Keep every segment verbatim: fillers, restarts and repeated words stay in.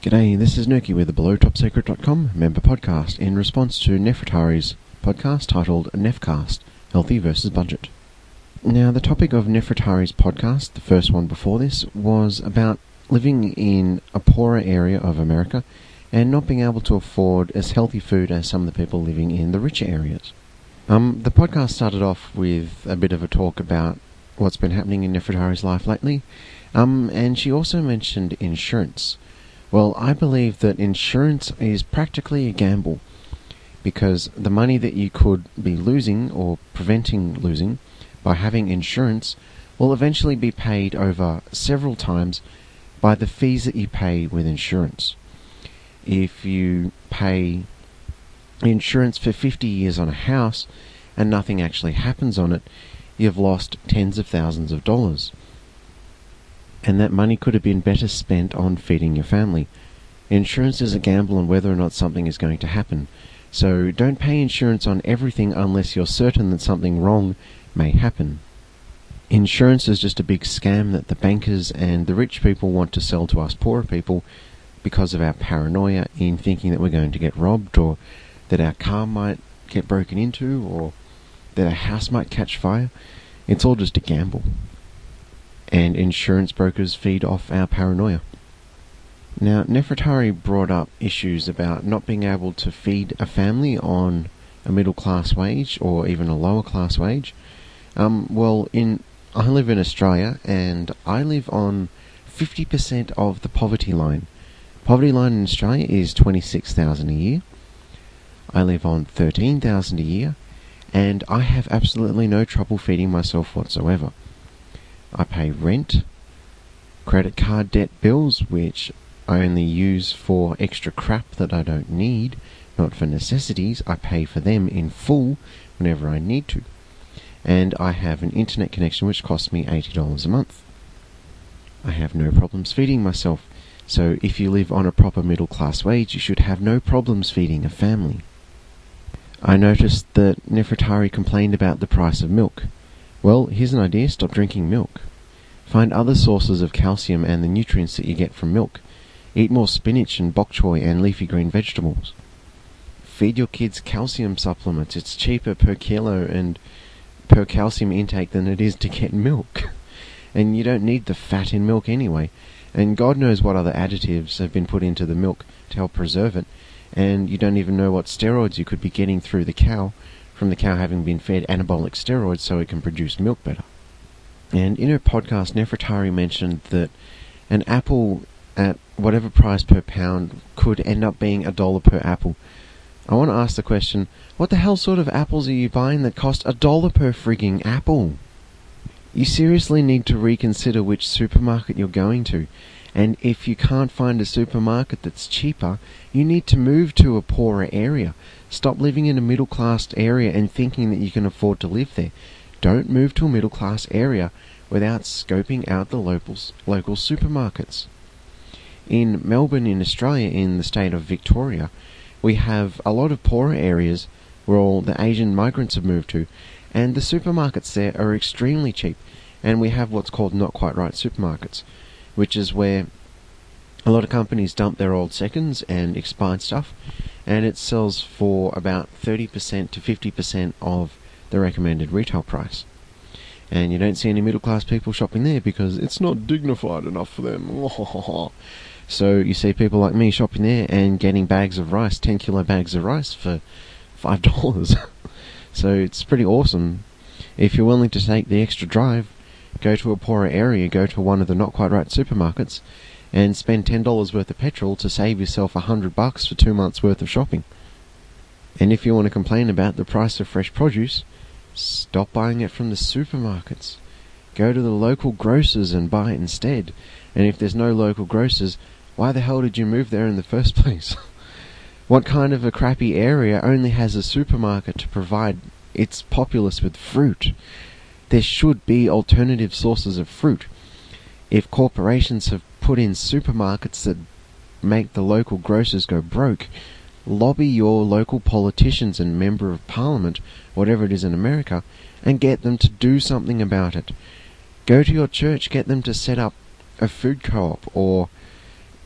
G'day, this is Nuki with the below top secret dot com member podcast in response to Nefertari's podcast titled Nefcast, Healthy versus Budget. Now, the topic of Nefertari's podcast, the first one before this, was about living in a poorer area of America and not being able to afford as healthy food as some of the people living in the richer areas. Um, the podcast started off with a bit of a talk about what's been happening in Nefertari's life lately, um, and she also mentioned insurance. Well, I believe that insurance is practically a gamble, because the money that you could be losing or preventing losing by having insurance will eventually be paid over several times by the fees that you pay with insurance. If you pay insurance for fifty years on a house and nothing actually happens on it, you've lost tens of thousands of dollars. And that money could have been better spent on feeding your family. Insurance is a gamble on whether or not something is going to happen. So don't pay insurance on everything unless you're certain that something wrong may happen. Insurance is just a big scam that the bankers and the rich people want to sell to us poorer people because of our paranoia in thinking that we're going to get robbed, or that our car might get broken into, or that our house might catch fire. It's all just a gamble. And insurance brokers feed off our paranoia. Now, Nefertari brought up issues about not being able to feed a family on a middle class wage or even a lower class wage. Um, well, in I live in Australia, and I live on fifty percent of the poverty line. Poverty line in Australia is twenty-six thousand dollars a year. I live on thirteen thousand dollars a year, and I have absolutely no trouble feeding myself whatsoever. I pay rent, credit card debt bills, which I only use for extra crap that I don't need, not for necessities. I pay for them in full whenever I need to. And I have an internet connection which costs me eighty dollars a month. I have no problems feeding myself, so if you live on a proper middle class wage, you should have no problems feeding a family. I noticed that Nefertari complained about the price of milk. Well, here's an idea: stop drinking milk. Find other sources of calcium and the nutrients that you get from milk. Eat more spinach and bok choy and leafy green vegetables. Feed your kids calcium supplements. It's cheaper per kilo and per calcium intake than it is to get milk. And you don't need the fat in milk anyway. And God knows what other additives have been put into the milk to help preserve it. And you don't even know what steroids you could be getting through the cow, from the cow having been fed anabolic steroids so it can produce milk better. And in her podcast, Nefertari mentioned that an apple at whatever price per pound could end up being a dollar per apple. I want to ask the question, what the hell sort of apples are you buying that cost a dollar per frigging apple? You seriously need to reconsider which supermarket you're going to. And if you can't find a supermarket that's cheaper, you need to move to a poorer area. Stop living in a middle-class area and thinking that you can afford to live there. Don't move to a middle-class area without scoping out the locals, local supermarkets. In Melbourne, in Australia, in the state of Victoria, we have a lot of poorer areas where all the Asian migrants have moved to, and the supermarkets there are extremely cheap. And we have what's called not quite right supermarkets, which is where a lot of companies dump their old seconds and expired stuff, and it sells for about thirty percent to fifty percent of the recommended retail price. And you don't see any middle class people shopping there because it's not dignified enough for them. So you see people like me shopping there and getting bags of rice, ten kilo bags of rice for five dollars. So it's pretty awesome. If you're willing to take the extra drive, go to a poorer area, go to one of the not quite right supermarkets, and spend ten dollars worth of petrol to save yourself a hundred bucks for two months worth of shopping. And if you want to complain about the price of fresh produce, stop buying it from the supermarkets. Go to the local grocers and buy it instead. And if there's no local grocers, why the hell did you move there in the first place? What kind of a crappy area only has a supermarket to provide its populace with fruit? There should be alternative sources of fruit. If corporations have put in supermarkets that make the local grocers go broke, lobby your local politicians and member of parliament, whatever it is in America, and get them to do something about it. Go to your church, get them to set up a food co-op, or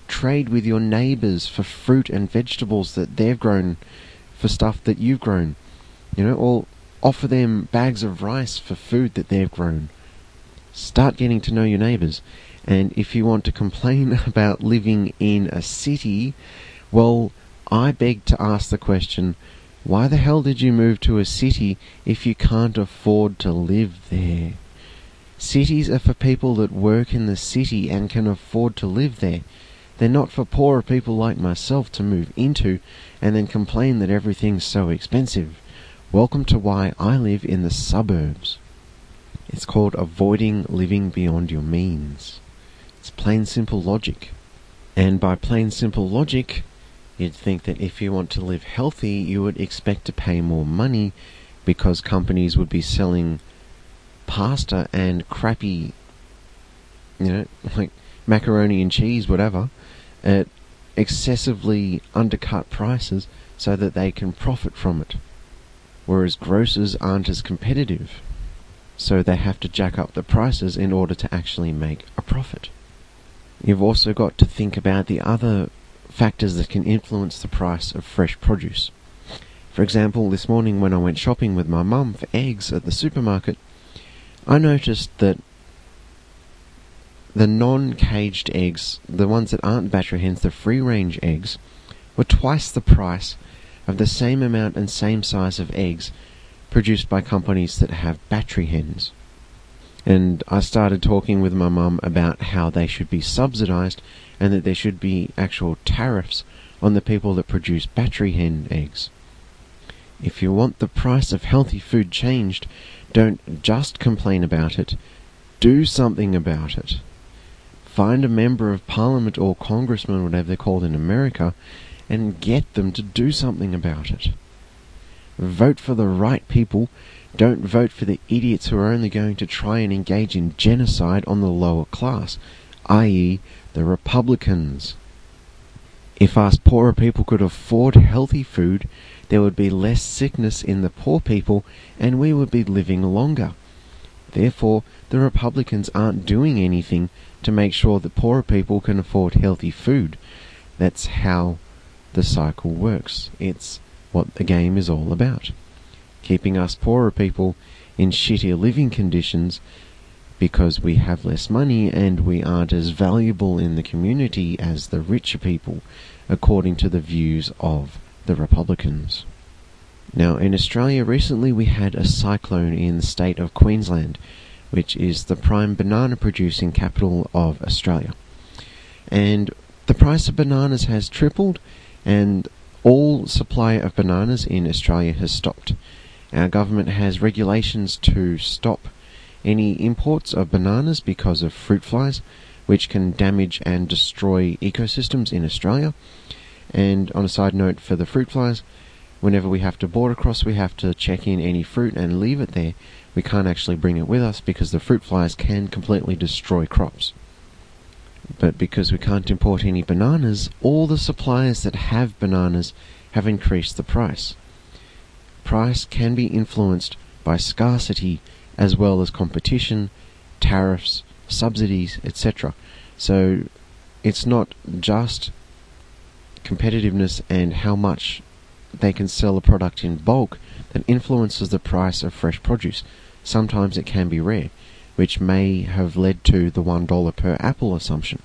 trade with your neighbours for fruit and vegetables that they've grown for stuff that you've grown, you know, or offer them bags of rice for food that they've grown. Start getting to know your neighbours. And if you want to complain about living in a city, well, I beg to ask the question, why the hell did you move to a city if you can't afford to live there? Cities are for people that work in the city and can afford to live there. They're not for poorer people like myself to move into and then complain that everything's so expensive. Welcome to why I live in the suburbs. It's called avoiding living beyond your means. It's plain simple logic. And by plain simple logic, you'd think that if you want to live healthy, you would expect to pay more money because companies would be selling pasta and crappy, you know, like macaroni and cheese, whatever, at excessively undercut prices so that they can profit from it. Whereas grocers aren't as competitive, so they have to jack up the prices in order to actually make a profit. You've also got to think about the other factors that can influence the price of fresh produce. For example, this morning when I went shopping with my mum for eggs at the supermarket, I noticed that the non-caged eggs, the ones that aren't battery hens, the free-range eggs, were twice the price of the same amount and same size of eggs produced by companies that have battery hens. And I started talking with my mum about how they should be subsidized and that there should be actual tariffs on the people that produce battery hen eggs. If you want the price of healthy food changed, don't just complain about it, do something about it. Find a member of parliament or congressman, whatever they're called in America, and get them to do something about it. Vote for the right people. Don't vote for the idiots who are only going to try and engage in genocide on the lower class, that is the Republicans. If us poorer people could afford healthy food, there would be less sickness in the poor people and we would be living longer. Therefore, the Republicans aren't doing anything to make sure that poorer people can afford healthy food. That's how the cycle works. It's what the game is all about. Keeping us poorer people in shittier living conditions because we have less money and we aren't as valuable in the community as the richer people, according to the views of the Republicans. Now, in Australia recently we had a cyclone in the state of Queensland, which is the prime banana producing capital of Australia. And the price of bananas has tripled and all supply of bananas in Australia has stopped. Our government has regulations to stop any imports of bananas because of fruit flies, which can damage and destroy ecosystems in Australia. And on a side note, for the fruit flies, whenever we have to board across, we have to check in any fruit and leave it there. We can't actually bring it with us because the fruit flies can completely destroy crops. But because we can't import any bananas, all the suppliers that have bananas have increased the price. Price can be influenced by scarcity as well as competition, tariffs, subsidies, et cetera. So it's not just competitiveness and how much they can sell a product in bulk that influences the price of fresh produce. Sometimes it can be rare, which may have led to the one dollar per apple assumption.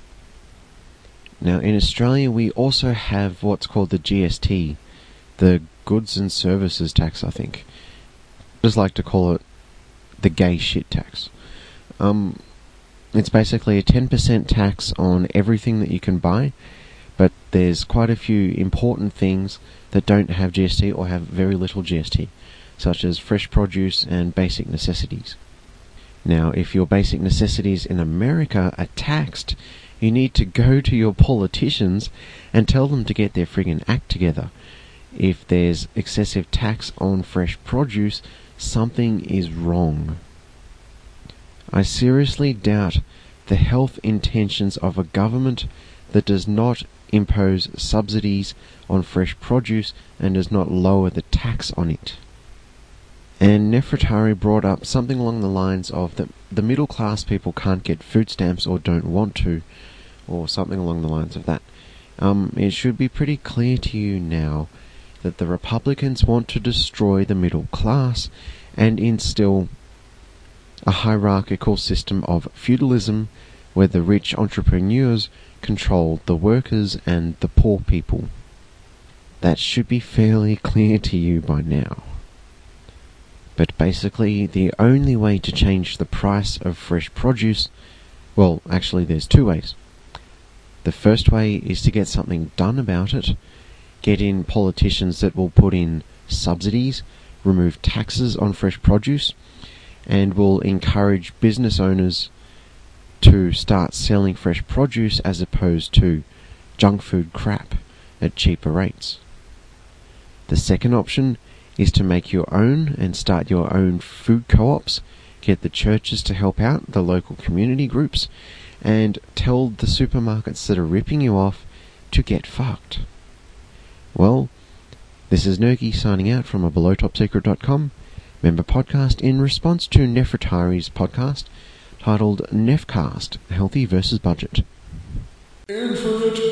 Now, in Australia, we also have what's called the G S T, the Goods and Services Tax, I think. I just like to call it the gay shit tax. Um, it's basically a ten percent tax on everything that you can buy, but there's quite a few important things that don't have G S T or have very little G S T, such as fresh produce and basic necessities. Now, if your basic necessities in America are taxed, you need to go to your politicians and tell them to get their friggin' act together. If there's excessive tax on fresh produce, something is wrong. I seriously doubt the health intentions of a government that does not impose subsidies on fresh produce and does not lower the tax on it. And Nefertari brought up something along the lines of that the middle class people can't get food stamps or don't want to, or something along the lines of that. Um, it should be pretty clear to you now that the Republicans want to destroy the middle class and instill a hierarchical system of feudalism where the rich entrepreneurs control the workers and the poor people. That should be fairly clear to you by now. But basically, the only way to change the price of fresh produce, well, actually there's two ways. The first way is to get something done about it, get in politicians that will put in subsidies, remove taxes on fresh produce, and will encourage business owners to start selling fresh produce as opposed to junk food crap at cheaper rates. The second option is to make your own and start your own food co-ops, get the churches to help out, the local community groups, and tell the supermarkets that are ripping you off to get fucked. Well, this is Nergy signing out from a below top secret dot com member podcast in response to Nefertari's podcast titled Nefcast, Healthy versus Budget. Infinite